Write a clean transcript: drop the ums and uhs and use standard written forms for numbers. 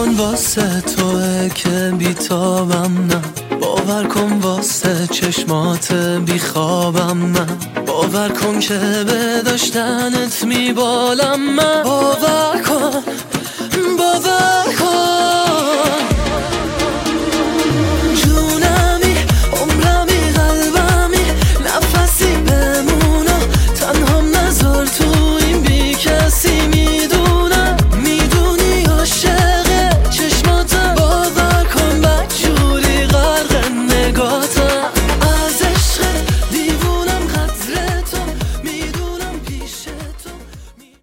کن واسه توه که بیتابم نه، باور کن واسه چشمات بیخوابم نه، باور کن که به داشتنت میبالم من، باور کن